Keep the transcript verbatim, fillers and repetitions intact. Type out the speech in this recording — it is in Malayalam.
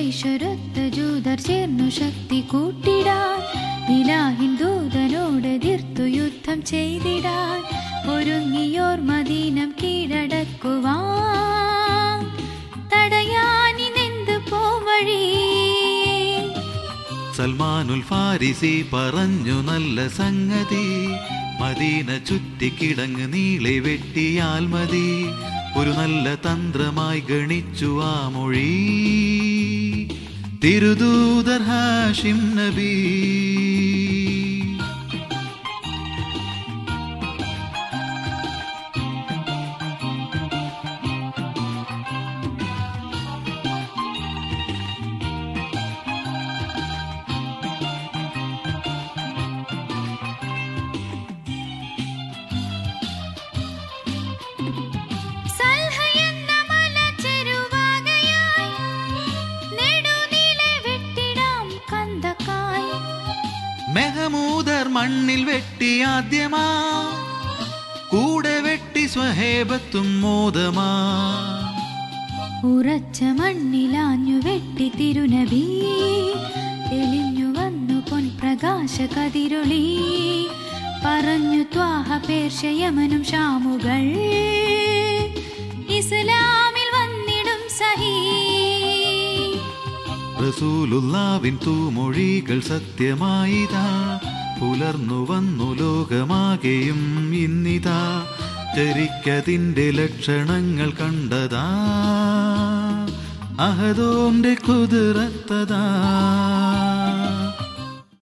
കുറേശ്വരൊത്ത ജൂതർ ചേർന്നു ശക്തി കൂട്ടിടാൻ ഇലാഹിൻ ദൂതനോട് എതിർത്തു യുദ്ധം ചെയ്തിടാൻ ഒരുങ്ങിയോർ മദീനം കീഴടക്കുവാൻ തടയാനിനെന്ത് പോവഴി. സൽമാനുൽ ഫാരിസി പറഞ്ഞു നല്ല സംഗതി, മദീന ചുറ്റിക്കിടങ്ങ് നീളെ വെട്ടിയാൽ മതി. ഒരു നല്ല തന്ത്രമായി ഗണിച്ചു ആ മൊഴി തിരുദൂതർ ഹാഷിം നബി. മെഹമൂദർ മണ്ണിൽ വെട്ടി ആദ്യമാ, കൂടെ വെട്ടി സ്വഹേബത്തും മോദമാ. ഉറച്ച മണ്ണിലാഞ്ഞു വെട്ടി തിരുനബി, തെളിഞ്ഞു വന്നു പൊൻപ്രകാശ കതിരൊളി. പറഞ്ഞു ത്വാഹ പേർഷ്യ യമനും ഷാമുകൾ, ഇസ്ലാമിൽ വന്നിടും സഹീ. റസൂലുള്ളാവിൻ തൂമൊഴികൾ സത്യമായിതാ, പുലർന്നു വന്നു ലോകമാകെയും ഇന്നിതാ. ചരിക്കതിൻ്റെ ലക്ഷണങ്ങൾ കണ്ടതാ, അഹദോന്റെ കുതിരത്തതാ.